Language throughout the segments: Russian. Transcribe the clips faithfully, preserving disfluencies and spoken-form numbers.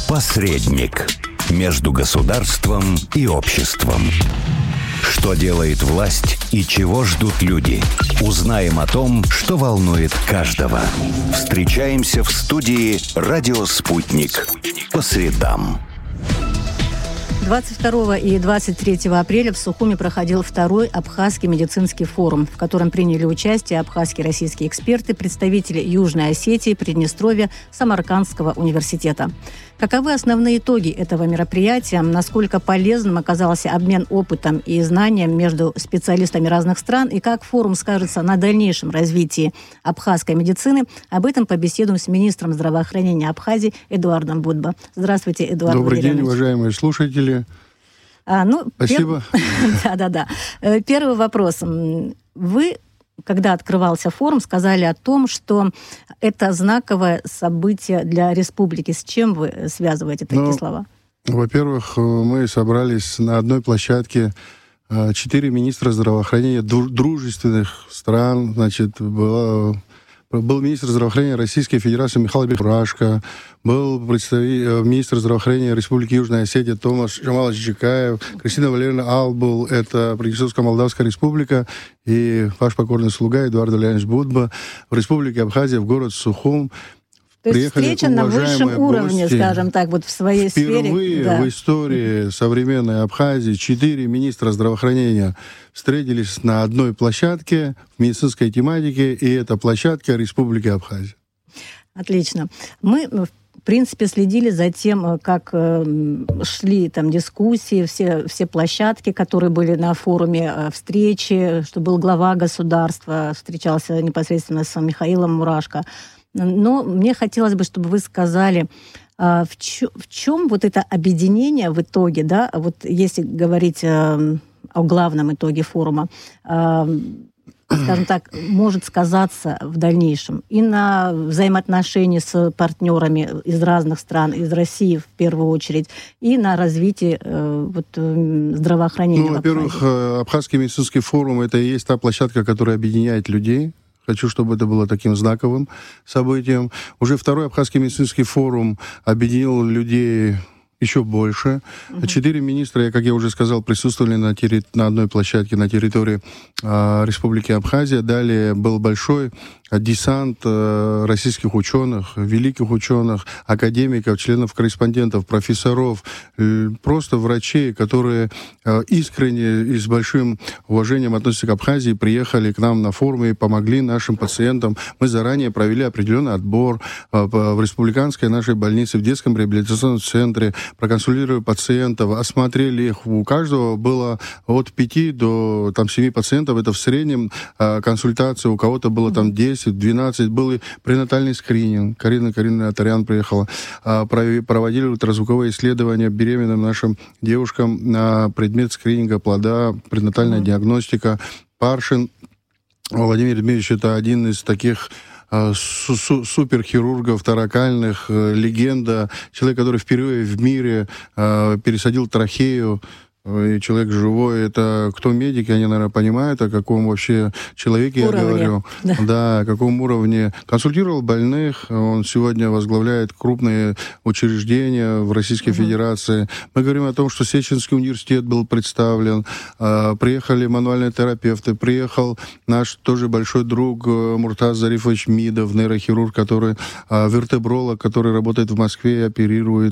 Посредник между государством и обществом. Что делает власть и чего ждут люди? Узнаем о том, что волнует каждого. Встречаемся в студии «Радио Спутник» по средам. двадцать второго и двадцать третьего апреля в Сухуми проходил второй Абхазский медицинский форум, в котором приняли участие абхазские российские эксперты, представители Южной Осетии, Приднестровья, Самаркандского университета. Каковы основные итоги этого мероприятия? Насколько полезным оказался обмен опытом и знанием между специалистами разных стран? И как форум скажется на дальнейшем развитии абхазской медицины? Об этом побеседуем с министром здравоохранения Абхазии Эдуардом Будбо. Здравствуйте, Эдуард Добрый Валерьевич. день, уважаемые слушатели. А, ну, Спасибо. Да-да-да. Первый вопрос. Вы, когда открывался форум, сказали о том, что это знаковое событие для республики. С чем вы связываете такие ну, слова? Во-первых, мы собрались на одной площадке. Четыре министра здравоохранения дружественных стран. Значит, была... Был министр здравоохранения Российской Федерации Михаил Мурашко, был представитель, министр здравоохранения Республики Южная Осетия Томаш Жамалович Джикаев, Кристина Валерьевна Албул, это Приднестровско-Молдавская Республика, и ваш покорный слуга Эдуард Валерьевич Будбо в Республике Абхазия, в город Сухум. То есть встреча на высшем уровне, гости. скажем так, вот в своей Впервые сфере. Впервые да. в истории современной Абхазии четыре министра здравоохранения встретились на одной площадке в медицинской тематике, и это площадка Республики Абхазия. Отлично. Мы, в принципе, следили за тем, как шли там дискуссии, все, все площадки, которые были на форуме, встречи, что был глава государства, встречался непосредственно с Михаилом Мурашко. Но мне хотелось бы, чтобы вы сказали, в чем, в чем вот это объединение в итоге, да, вот если говорить о главном итоге форума, скажем так, может сказаться в дальнейшем и на взаимоотношении с партнерами из разных стран, из России в первую очередь, и на развитии вот, здравоохранения. Ну, во-первых, Абхазский медицинский форум — это и есть та площадка, которая объединяет людей. Хочу, чтобы это было таким знаковым событием. Уже второй Абхазский медицинский форум объединил людей еще больше. Uh-huh. Четыре министра, как я уже сказал, присутствовали на, терри... на одной площадке на территории э, Республики Абхазия. Далее был большой десант э, российских ученых, великих ученых, академиков, членов-корреспондентов, профессоров, э, просто врачей, которые э, искренне и с большим уважением относятся к Абхазии, приехали к нам на форум и помогли нашим пациентам. Мы заранее провели определенный отбор э, в республиканской нашей больнице, в детском реабилитационном центре, проконсультировали пациентов, осмотрели их. У каждого было от пяти до там, семи пациентов. Это в среднем э, консультация. У кого-то было там десять-двенадцать. Был и пренатальный скрининг. Карина Карина Атарян приехала. Э, проводили ультразвуковое исследование беременным нашим девушкам на предмет скрининга плода, пренатальная mm-hmm. диагностика. Паршин Владимир Дмитриевич — это один из таких суперхирургов торакальных, легенда, человек, который впервые в мире э, пересадил трахею, и человек живой. Это кто медики, они, наверное, понимают, о каком вообще человеке уровне. Я говорю. Да. да, о каком уровне. Консультировал больных. Он сегодня возглавляет крупные учреждения в Российской угу. Федерации. Мы говорим о том, что Сеченский университет был представлен. Приехали мануальные терапевты. Приехал наш тоже большой друг Муртаз Зарифович Мидов, нейрохирург, который вертебролог, который работает в Москве и оперирует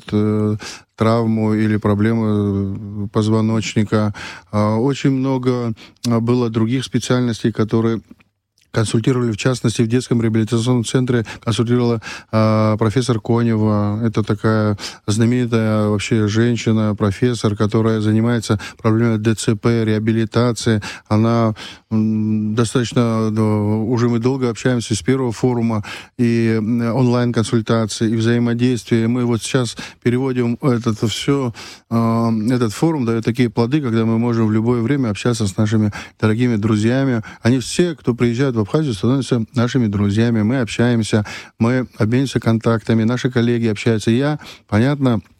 травму или проблемы позвоночника. Очень много было других специальностей, которые консультировали, в частности, в детском реабилитационном центре консультировала э, профессор Конева. Это такая знаменитая вообще женщина, профессор, которая занимается проблемой ДЦП, реабилитации. Она м, достаточно, ну, уже мы долго общаемся с первого форума, и онлайн-консультации, и взаимодействие. Мы вот сейчас переводим это все, э, этот форум дает такие плоды, когда мы можем в любое время общаться с нашими дорогими друзьями. Они все, кто приезжает в Абхазию, становятся нашими друзьями. Мы общаемся, мы обмениваемся контактами, наши коллеги общаются. Я, понятно,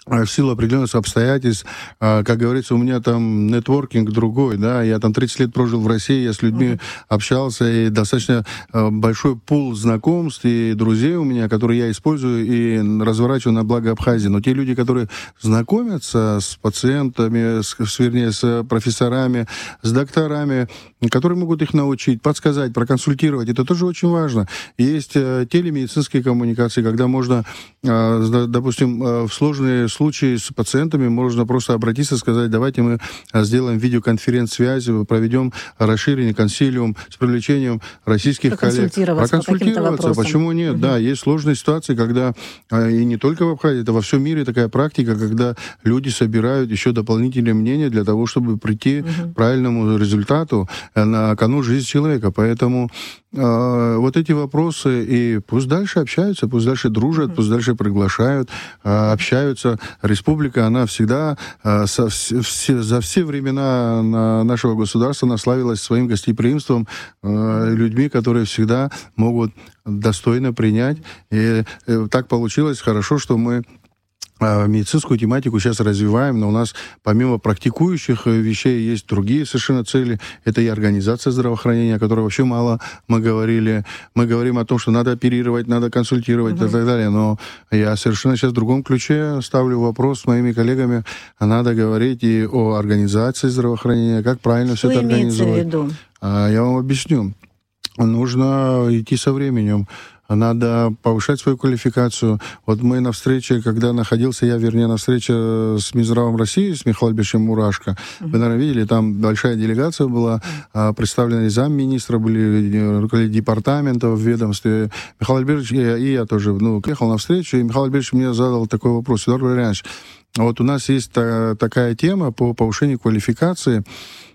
в силу определенных обстоятельств, как говорится, у меня там нетворкинг другой, да, я там тридцать лет прожил в России, я с людьми uh-huh. общался, и достаточно большой пул знакомств и друзей у меня, которые я использую и разворачиваю на благо Абхазии. Но те люди, которые знакомятся с пациентами, с, вернее, с профессорами, с докторами, которые могут их научить, подсказать, проконсультировать, это тоже очень важно. Есть телемедицинские коммуникации, когда можно, допустим, в сложные случае с пациентами можно просто обратиться и сказать, давайте мы сделаем видеоконференц-связь, проведем расширенный консилиум с привлечением российских коллег. Проконсультироваться. По Почему нет? Угу. Да, есть сложные ситуации, когда, и не только в Абхазии, это во всем мире такая практика, когда люди собирают еще дополнительные мнения для того, чтобы прийти угу. к правильному результату на кону жизни человека. Поэтому э, вот эти вопросы, и пусть дальше общаются, пусть дальше дружат, угу. пусть дальше приглашают, э, общаются. Республика, она всегда э, со, все, за все времена на нашего государства наславилась своим гостеприимством, э, людьми, которые всегда могут достойно принять. И э, так получилось хорошо, что мы медицинскую тематику сейчас развиваем, но у нас помимо практикующих вещей есть другие совершенно цели. Это и организация здравоохранения, о которой вообще мало мы говорили. Мы говорим о том, что надо оперировать, надо консультировать угу. и так далее. Но я совершенно сейчас в другом ключе ставлю вопрос с моими коллегами. Надо говорить и о организации здравоохранения, как правильно что все это организовать. В виду? Я вам объясню. Нужно идти со временем. Надо повышать свою квалификацию. Вот мы на встрече, когда находился я, вернее, на встрече с Минздравом России, с Михаилом Альбертовичем Мурашко, uh-huh. вы, наверное, видели, там большая делегация была, uh-huh. представлены замминистра, были руководители департаментов в ведомстве. Михаил Альбертович, и я, и я тоже, ну, приехал на встречу, и Михаил Альбертович мне задал такой вопрос. Эдуард Валерьянович, вот у нас есть та, такая тема по повышению квалификации.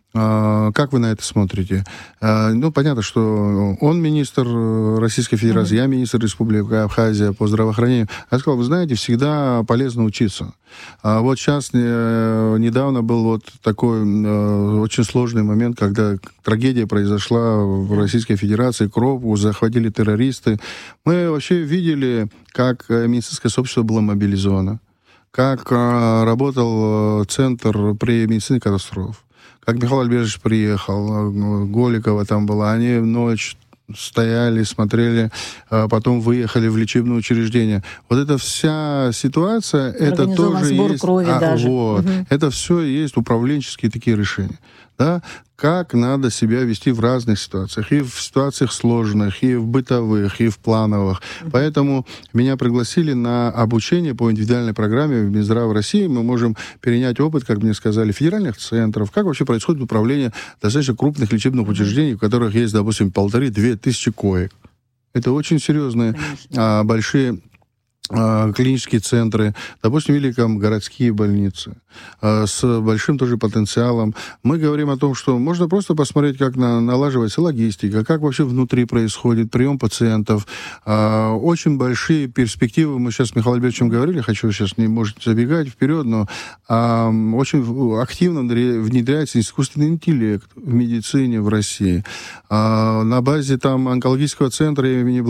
Как вы на это смотрите? Ну, понятно, что он министр Российской Федерации, mm-hmm. я министр Республики Абхазия по здравоохранению. Я сказал, вы знаете, всегда полезно учиться. А вот сейчас недавно был вот такой очень сложный момент, когда трагедия произошла в Российской Федерации, Крову захватили террористы. Мы вообще видели, как медицинское сообщество было мобилизовано, как работал центр при медицине катастроф. Как Михаил Альбертович приехал, Голикова там была, они ночь стояли, смотрели, потом выехали в лечебное учреждение. Вот эта вся ситуация, это тоже есть... Крови а, даже. Вот, угу. Это все есть управленческие такие решения. Да? Как надо себя вести в разных ситуациях. И в ситуациях сложных, и в бытовых, и в плановых. Mm-hmm. Поэтому меня пригласили на обучение по индивидуальной программе в Минздрав России. Мы можем перенять опыт, как мне сказали, федеральных центров. Как вообще происходит управление достаточно крупных лечебных mm-hmm. учреждений, в которых есть, допустим, полторы-две тысячи коек. Это очень серьезные, а, большие... клинические центры, допустим, или там городские больницы с большим тоже потенциалом. Мы говорим о том, что можно просто посмотреть, как на, налаживается логистика, как вообще внутри происходит прием пациентов. Очень большие перспективы. Мы сейчас с Михаилом Альбертовичем говорили, хочу сейчас не может забегать вперед, но очень активно внедряется искусственный интеллект в медицине в России. На базе там онкологического центра имени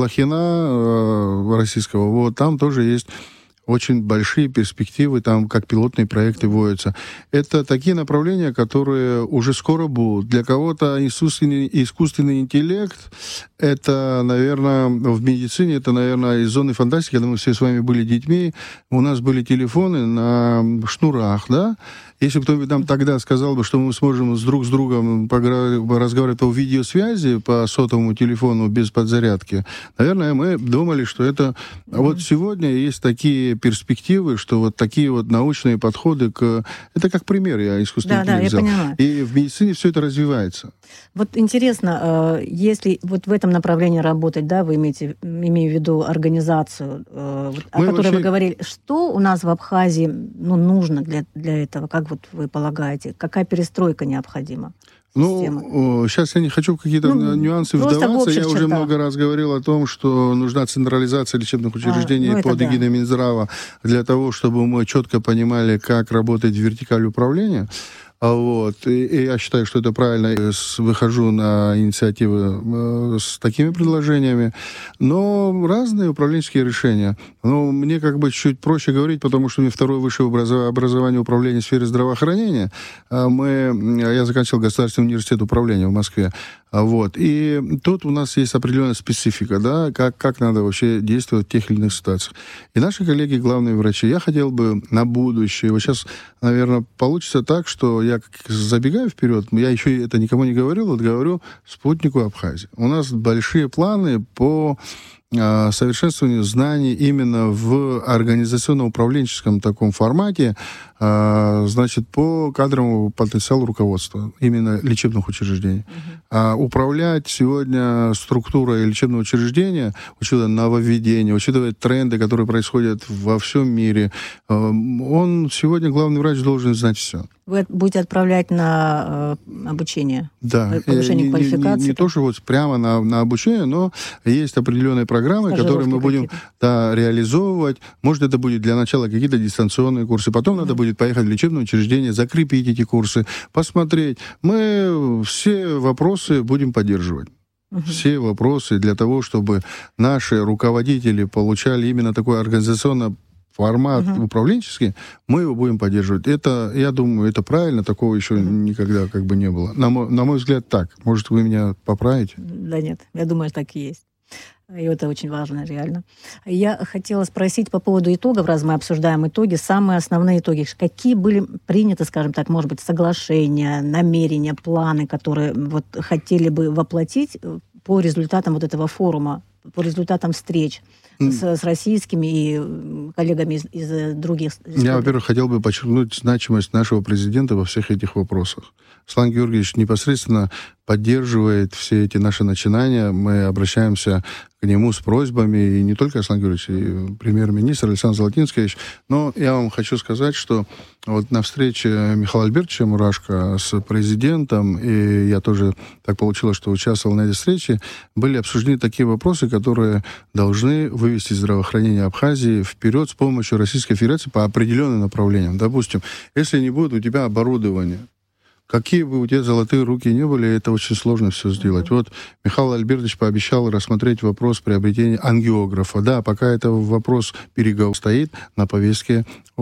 Блохина российского, вот там тоже тоже есть очень большие перспективы, там как пилотные проекты вводятся. Это такие направления, которые уже скоро будут. Для кого-то искусственный, искусственный интеллект, это, наверное, в медицине, это, наверное, из зоны фантастики, когда мы все с вами были детьми, у нас были телефоны на шнурах, да? Если бы кто-нибудь нам тогда сказал бы, что мы сможем с друг с другом разговаривать по видеосвязи, по сотовому телефону без подзарядки, наверное, мы думали, что это... Mm-hmm. Вот сегодня есть такие перспективы, что вот такие вот научные подходы к... Это как пример, я искусственный да, интеллект да, взял. Я поняла. И в медицине все это развивается. Вот интересно, если вот в этом направлении работать, да, вы имеете, имею в виду организацию, о мы которой вообще... вы говорили, что у нас в Абхазии ну, нужно для, для этого, как вот вы полагаете, какая перестройка необходима? Ну, сейчас я не хочу в какие-то ну, нюансы вдаваться. Я уже много раз говорил о том, что нужна централизация лечебных учреждений а, ну под эгидой да. Минздрава для того, чтобы мы четко понимали, как работает вертикаль управления. А вот. И, и я считаю, что это правильно. Я выхожу на инициативы э, с такими предложениями. Но разные управленческие решения. Но мне как бы чуть проще говорить, потому что у меня второе высшее образование управления в сфере здравоохранения. Мы, я заканчивал Государственный университет управления в Москве. Вот. И тут у нас есть определенная специфика, да, как, как надо вообще действовать в тех или иных ситуациях. И наши коллеги, главные врачи, я хотел бы на будущее, вот сейчас, наверное, получится так, что я забегаю вперед, я еще это никому не говорил, вот говорю спутнику Абхазии. У нас большие планы по совершенствованию знаний именно в организационно-управленческом таком формате, значит, по кадровому потенциалу руководства именно лечебных учреждений. Uh-huh. А управлять сегодня структурой лечебного учреждения, учитывая нововведения, учитывая тренды, которые происходят во всем мире, он сегодня, главный врач, должен знать все. Вы будете отправлять на э, обучение? Да. Повышение не, квалификации? Не, не, не то, что вот прямо на, на обучение, но есть определенные программы, которые мы будем да, реализовывать. Может, это будет для начала какие-то дистанционные курсы. Потом mm-hmm. надо будет поехать в лечебное учреждение, закрепить эти курсы, посмотреть. Мы все вопросы будем поддерживать. Uh-huh. Все вопросы для того, чтобы наши руководители получали именно такой организационно формат uh-huh. управленческий, мы его будем поддерживать. Это, я думаю, это правильно, такого еще uh-huh. никогда как бы не было. На мой, на мой взгляд, так. Может, вы меня поправите? Да нет, я думаю, так и есть. И это очень важно, реально. Я хотела спросить по поводу итогов, раз мы обсуждаем итоги, самые основные итоги. Какие были приняты, скажем так, может быть, соглашения, намерения, планы, которые вот хотели бы воплотить по результатам вот этого форума, по результатам встреч mm. с, с российскими и коллегами из, из других республик? Я, во-первых, хотел бы подчеркнуть значимость нашего президента во всех этих вопросах. Руслан Георгиевич непосредственно поддерживает все эти наши начинания. Мы обращаемся к нему с просьбами, и не только Руслан Георгиевич, и премьер-министр Александр Золотинский. Но я вам хочу сказать, что вот на встрече Михаила Альбертовича Мурашко с президентом, и я тоже так получилось, что участвовал на этой встрече, были обсуждены такие вопросы, которые должны вывести здравоохранение Абхазии вперед с помощью Российской Федерации по определенным направлениям. Допустим, если не будет у тебя оборудования, какие бы у тебя золотые руки не были, это очень сложно все сделать. Mm-hmm. Вот Михаил Альбертович пообещал рассмотреть вопрос приобретения ангиографа. Да, пока это вопрос переговоров стоит на повестке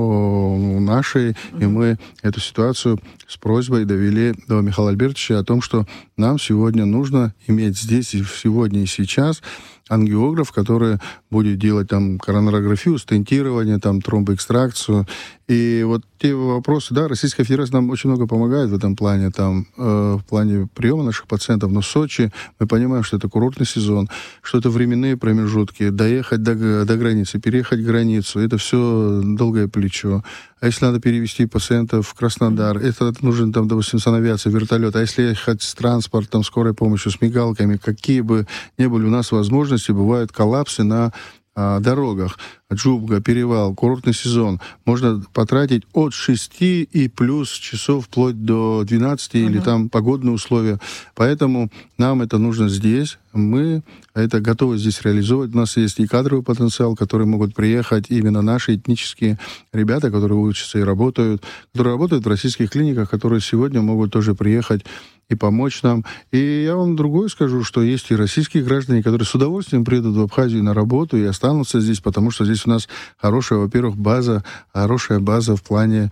о, нашей, mm-hmm. и мы эту ситуацию с просьбой довели до Михаила Альбертовича о том, что нам сегодня нужно иметь здесь и сегодня и сейчас ангиограф, который будет делать там коронарографию, стентирование, там тромбоэкстракцию. И вот те вопросы, да, Российская Федерация нам очень много помогает в этом плане, там, э, в плане приема наших пациентов. Но в Сочи мы понимаем, что это курортный сезон, что это временные промежутки, доехать до, до границы, переехать границу, это все долгое плечо. А если надо перевести пациентов в Краснодар, это нужен, там, допустим, санавиация, вертолет. А если ехать с транспортом, скорой помощью, с мигалками, какие бы ни были у нас возможности, бывают коллапсы на а, дорогах. Джубга, перевал, курортный сезон. Можно потратить от шести и плюс часов вплоть до двенадцати, uh-huh. или там погодные условия. Поэтому нам это нужно здесь. Мы это готовы здесь реализовать. У нас есть и кадровый потенциал, которые могут приехать, именно наши этнические ребята, которые учатся и работают, которые работают в российских клиниках, которые сегодня могут тоже приехать и помочь нам. И я вам другое скажу, что есть и российские граждане, которые с удовольствием приедут в Абхазию на работу и останутся здесь, потому что здесь у нас хорошая, во-первых, база, хорошая база в плане...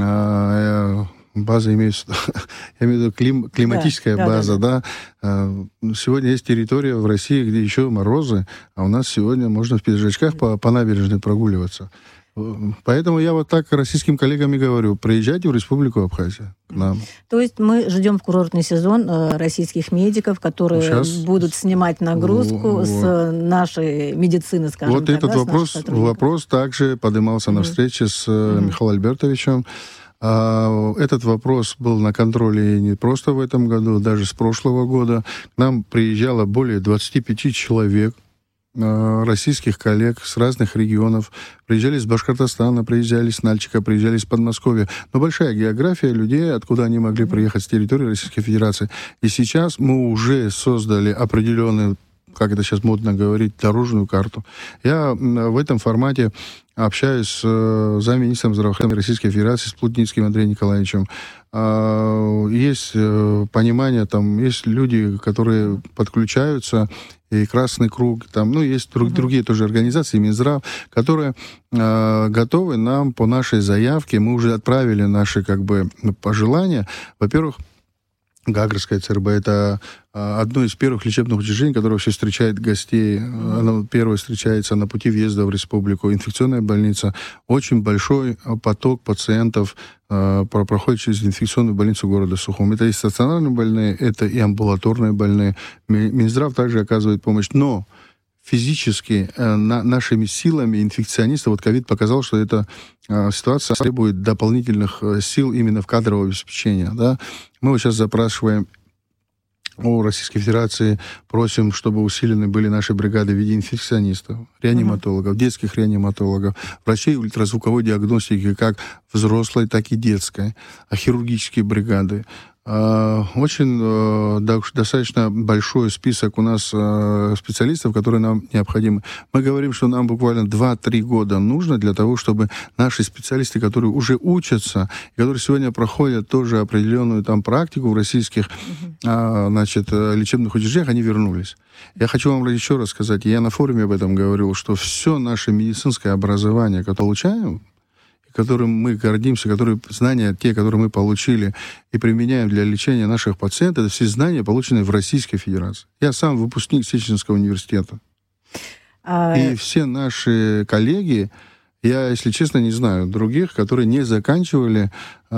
Э, база имеется, я имею в виду клим, климатическая да, база, да, да. да. Сегодня есть территория в России, где еще морозы, а у нас сегодня можно в пиджачках по, по набережной прогуливаться. Поэтому я вот так российским коллегам и говорю, приезжайте в Республику Абхазия к нам. То есть мы ждем в курортный сезон российских медиков, которые Сейчас... будут снимать нагрузку вот. с нашей медицины, скажем вот так. Вот этот да, вопрос, вопрос также поднимался mm-hmm. на встрече с mm-hmm. Михаилом Альбертовичем. Этот вопрос был на контроле не просто в этом году, даже с прошлого года. К нам приезжало более двадцати пяти человек, российских коллег с разных регионов. Приезжали из Башкортостана, приезжали с Нальчика, приезжали из Подмосковья. Но большая география людей, откуда они могли приехать с территории Российской Федерации. И сейчас мы уже создали определенную как это сейчас модно говорить, дорожную карту. Я в этом формате общаюсь с э, замминистром здравоохранения Российской Федерации, с Плотницким Андреем Николаевичем. Э, есть э, понимание, там, есть люди, которые подключаются, и Красный Круг, там, ну, есть друг, uh-huh. другие тоже организации, Минздрав, которые э, готовы нам по нашей заявке, мы уже отправили наши, как бы, пожелания. Во-первых, Гагрская ЦРБ — это а, одно из первых лечебных учреждений, которое вообще встречает гостей. Mm-hmm. Оно первое встречается на пути въезда в республику. Инфекционная больница. Очень большой поток пациентов а, проходит через инфекционную больницу города Сухум. Это и стационарные больные, это и амбулаторные больные. Минздрав также оказывает помощь. Но физически э, на, нашими силами инфекционистов, вот ковид показал, что эта э, ситуация требует дополнительных э, сил именно в кадровое обеспечение. Да? Мы вот сейчас запрашиваем у Российской Федерации, просим, чтобы усилены были наши бригады в виде инфекционистов, реаниматологов, uh-huh. детских реаниматологов, врачей ультразвуковой диагностики, как взрослой, так и детской, а хирургические бригады. Очень достаточно большой список у нас специалистов, которые нам необходимы. Мы говорим, что нам буквально два-три года нужно для того, чтобы наши специалисты, которые уже учатся, которые сегодня проходят тоже определенную там практику в российских uh-huh. значит, лечебных учреждениях, они вернулись. Я хочу вам еще раз сказать, я на форуме об этом говорил, что все наше медицинское образование, которое получаем, которым мы гордимся, которые знания, те, которые мы получили и применяем для лечения наших пациентов, это все знания, полученные в Российской Федерации. Я сам выпускник Сеченского университета. А... И все наши коллеги, я, если честно, не знаю других, которые не заканчивали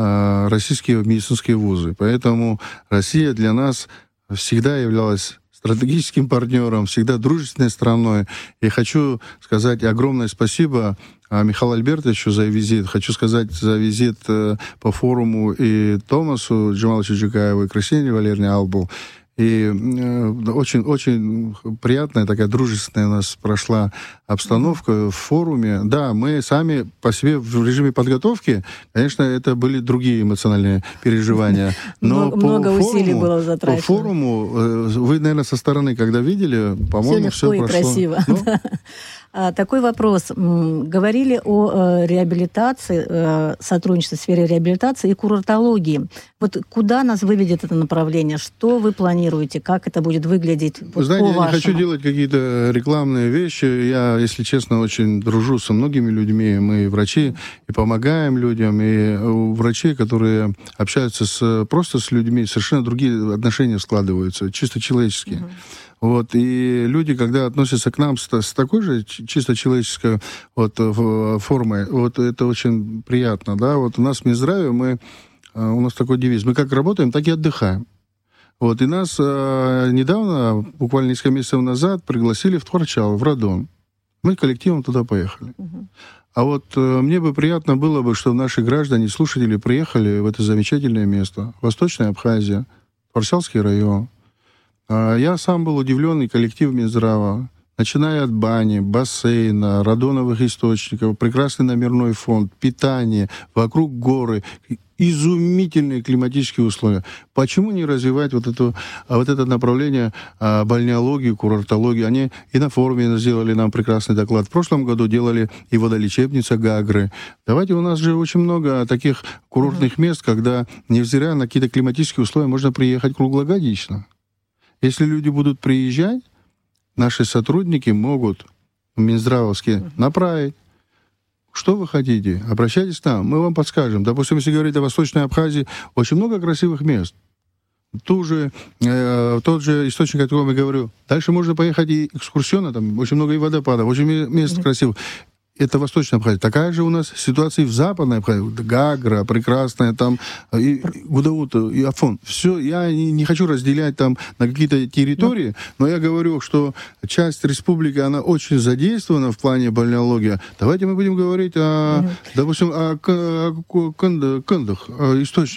а, российские медицинские вузы. Поэтому Россия для нас всегда являлась стратегическим партнером, всегда дружественной страной. И хочу сказать огромное спасибо Михаилу Альбертовичу за визит. Хочу сказать за визит э, по форуму и Томасу Джамаловичу Джикаеву, и Кристине Валерьевне Албул. И очень-очень э, приятная, такая дружественная у нас прошла обстановка в форуме. Да, мы сами по себе в режиме подготовки, конечно, это были другие эмоциональные переживания. Но много усилий было затрачено. По форуму, вы, наверное, со стороны, когда видели, по-моему, все, все прошло. Все легко и красиво. Ну? Такой вопрос. Говорили о реабилитации, сотрудничестве в сфере реабилитации и курортологии. Вот куда нас выведет это направление? Что вы планируете? Как это будет выглядеть? Вы знаете, я не хочу делать какие-то рекламные вещи. Я, если честно, очень дружу со многими людьми. Мы врачи и помогаем людям. И у врачей, которые общаются с, просто с людьми, совершенно другие отношения складываются, чисто человеческие. Uh-huh. Вот, и люди, когда относятся к нам с, с такой же чисто человеческой вот, формой, вот это очень приятно, да. Вот у нас в Минздраве мы, у нас такой девиз: мы как работаем, так и отдыхаем. Вот, и нас а, недавно, буквально несколько месяцев назад, пригласили в Тхорчал, в Радон. Мы коллективом туда поехали. Uh-huh. А вот а, мне бы приятно было бы, чтобы наши граждане, слушатели приехали в это замечательное место. Восточная Абхазия, Тхорчалский район. Я сам был удивлен, и коллектив Минздрава, начиная от бани, бассейна, радоновых источников, прекрасный номерной фонд, питание, вокруг горы, изумительные климатические условия. Почему не развивать вот, эту, вот это направление бальнеологии, курортологии? Они и на форуме сделали нам прекрасный доклад. В прошлом году делали и водолечебница Гагры. Давайте, у нас же очень много таких курортных mm-hmm. мест, когда, невзирая на какие-то климатические условия, можно приехать круглогодично. Если люди будут приезжать, наши сотрудники могут минздравовские uh-huh. направить. Что вы хотите? Обращайтесь к нам, мы вам подскажем. Допустим, если говорить о Восточной Абхазии, очень много красивых мест. Ту же, э, тот же источник, о котором я говорю. Дальше можно поехать и экскурсионно, там очень много и водопадов, очень мест uh-huh. красивых. Это Восточная Абхазия. Такая же у нас ситуация и в Западной Абхазии. Гагра, прекрасная, там, и Гудаут, и Афон. Все, я не, не хочу разделять там на какие-то территории, но я говорю, что часть республики, она очень задействована в плане бальнеологии. Давайте мы будем говорить о, допустим, о, о, о кандах, источник.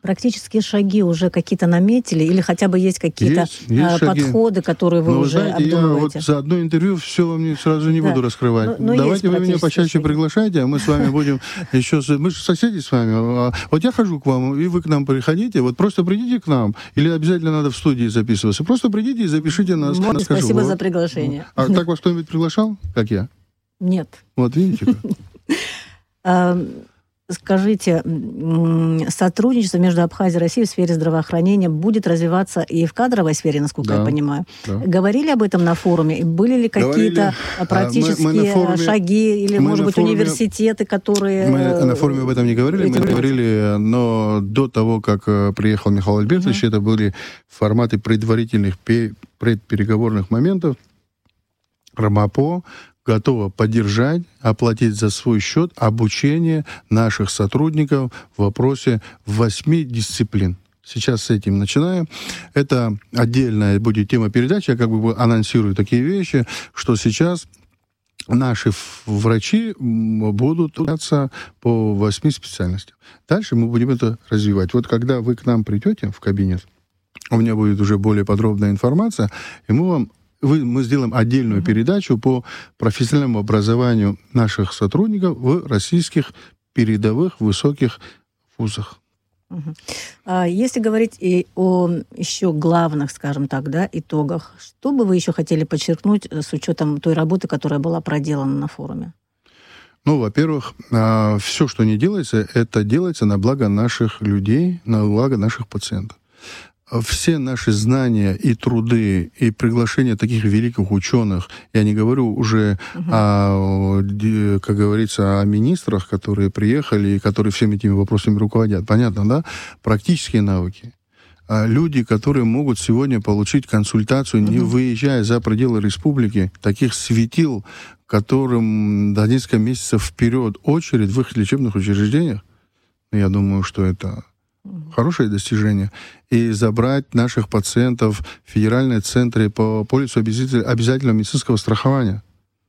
Практические шаги уже какие-то наметили или хотя бы есть какие-то есть, есть подходы, которые вы но, уже знаете, обдумываете? Я вот за одно интервью все вам не, сразу не да. буду раскрывать. Но, но Давайте вы меня почаще шаги. приглашайте, а мы с вами будем еще... Мы же соседи с вами. Вот я хожу к вам, и вы к нам приходите. Вот просто придите к нам. Или обязательно надо в студии записываться. Просто придите и запишите нас. Может, Скажу, спасибо вот. за приглашение. А так вас кто-нибудь приглашал, как я? Нет. Вот видите как. Скажите, сотрудничество между Абхазией и Россией в сфере здравоохранения будет развиваться и в кадровой сфере, насколько да, я понимаю. Да. Говорили об этом на форуме? Были ли какие-то Говорили. практические мы, мы форуме, шаги или, может быть, форуме, университеты, которые... Мы на форуме об этом не говорили, мы говорили, но до того, как приехал Михаил Альбертович, uh-huh. это были форматы предварительных предпереговорных моментов. РАМАПО готова поддержать, оплатить за свой счет обучение наших сотрудников в вопросе восьми дисциплин. Сейчас с этим начинаем. Это отдельная будет тема передачи. Я как бы анонсирую такие вещи, что сейчас наши врачи будут учиться по восьми специальностям. Дальше мы будем это развивать. Вот когда вы к нам придете в кабинет, у меня будет уже более подробная информация, и мы вам Вы, мы сделаем отдельную передачу по профессиональному образованию наших сотрудников в российских передовых высоких вузах. Если говорить и о еще главных, скажем так, да, итогах, что бы вы еще хотели подчеркнуть с учетом той работы, которая была проделана на форуме? Ну, во-первых, все, что не делается, это делается на благо наших людей, на благо наших пациентов. Все наши знания и труды, и приглашение таких великих ученых, я не говорю уже, uh-huh. о, как говорится, о министрах, которые приехали и которые всеми этими вопросами руководят. Понятно, да? Практические науки. Люди, которые могут сегодня получить консультацию, uh-huh. не выезжая за пределы республики, таких светил, которым до несколько месяцев вперед очередь в их лечебных учреждениях, я думаю, что это... хорошее достижение. И забрать наших пациентов в федеральные центры по полису обязательного медицинского страхования.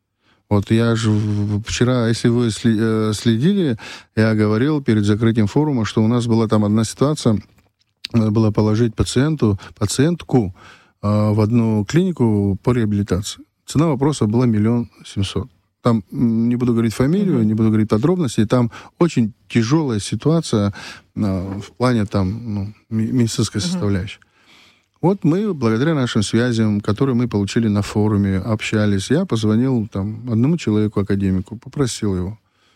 Вот я же вчера, если вы следили, я говорил перед закрытием форума, что у нас была там одна ситуация, надо было положить пациенту, пациентку в одну клинику по реабилитации. Цена вопроса была миллион семьсот. Там, не буду говорить фамилию, mm-hmm. не буду говорить подробности, там очень тяжелая ситуация э, в плане там, ну, медицинской mm-hmm. составляющей. Вот мы, благодаря нашим связям, которые мы получили на форуме, общались, я позвонил там, одному человеку, академику, попросил его.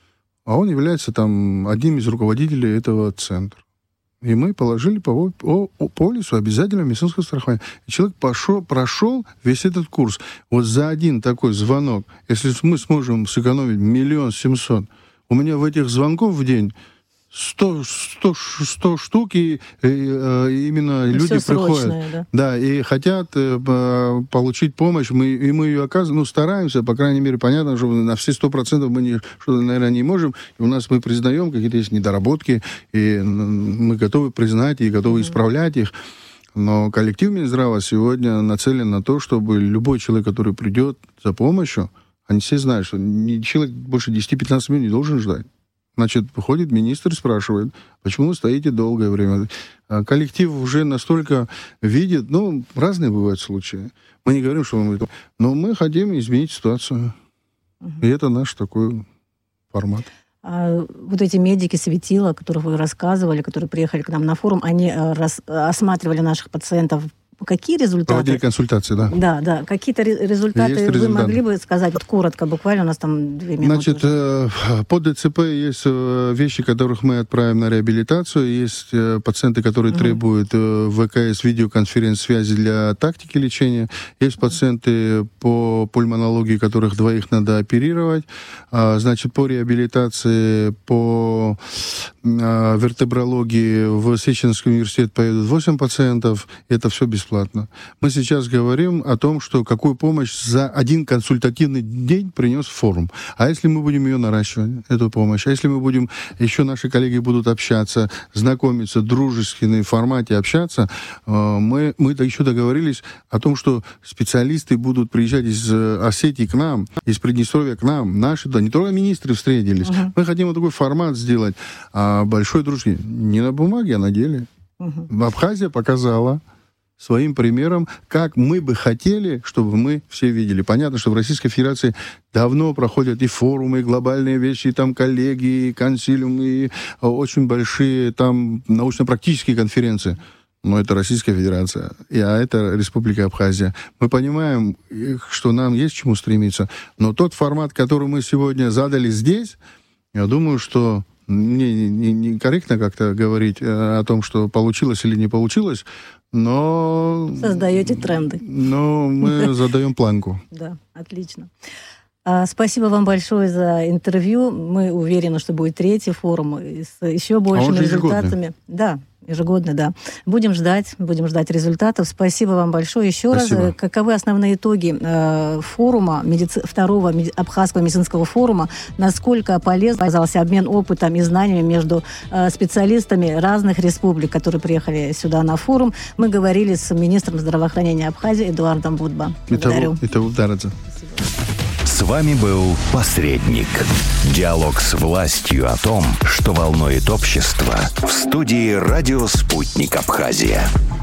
А он является там одним из руководителей этого центра. И мы положили по, по, по полису обязательного медицинского страхования. И человек пошел, прошел весь этот курс. Вот за один такой звонок, если мы сможем сэкономить миллион семьсот, у меня в этих звонков в день сто, сто, сто штук, и, и, и именно и люди приходят. Срочное, да? Да, и хотят э, получить помощь, мы, и мы ее оказываем, ну, стараемся, по крайней мере, понятно, что на все сто процентов мы, не, что, наверное, не можем, и у нас мы признаем, какие-то есть недоработки, и мы готовы признать и готовы mm-hmm. исправлять их. Но коллектив Минздрава сегодня нацелен на то, чтобы любой человек, который придет за помощью, они все знают, что человек больше десять-пятнадцать минут не должен ждать. Значит, выходит министр и спрашивает, почему вы стоите долгое время. Коллектив уже настолько видит, ну, разные бывают случаи. Мы не говорим, что мы... Но мы хотим изменить ситуацию. Угу. И это наш такой формат. А вот эти медики светила, о которых вы рассказывали, которые приехали к нам на форум, они рас... осматривали наших пациентов. Какие результаты? Проводили консультации, да. Да, да. Какие-то результаты есть вы результаты. Могли бы сказать вот коротко, буквально у нас там две минуты. Значит, уже. По ДЦП есть вещи, которых мы отправим на реабилитацию. Есть пациенты, которые угу. требуют ВКС, видеоконференц-связи для тактики лечения. Есть пациенты по пульмонологии, которых двоих надо оперировать. Значит, по реабилитации, по вертебрологии в Сеченский университет поедут восемь пациентов. Это все бесплатно. Бесплатно. Мы сейчас говорим о том, что какую помощь за один консультативный день принес форум. А если мы будем ее наращивать, эту помощь, а если мы будем, еще наши коллеги будут общаться, знакомиться, дружески на формате общаться, мы, мы еще договорились о том, что специалисты будут приезжать из Осетии к нам, из Приднестровья к нам, наши, да, не только министры встретились. Uh-huh. Мы хотим вот такой формат сделать. а большой дружки не на бумаге, а на деле. Угу. Абхазия показала своим примером, как мы бы хотели, чтобы мы все видели. Понятно, что в Российской Федерации давно проходят и форумы, и глобальные вещи, и там коллегии, и консилиумы, и очень большие там научно-практические конференции. Но это Российская Федерация, а это Республика Абхазия. Мы понимаем, что нам есть к чему стремиться, но тот формат, который мы сегодня задали здесь, я думаю, что мне некорректно как-то говорить о том, что получилось или не получилось, но... Создаете тренды. Но мы задаем планку. Да, отлично. Спасибо вам большое за интервью. Мы уверены, что будет третий форум с еще большими результатами. Да, ежегодно, да. Будем ждать, будем ждать результатов. Спасибо вам большое. Еще Спасибо. раз, каковы основные итоги э, форума, медици... второго меди... Абхазского медицинского форума? Насколько полезным оказался обмен опытом и знаниями между э, специалистами разных республик, которые приехали сюда на форум? Мы говорили с министром здравоохранения Абхазии Эдуардом Будба. Благодарю. Это Спасибо. С вами был «Посредник». Диалог с властью о том, что волнует общество, в студии «Радио Спутник Абхазия».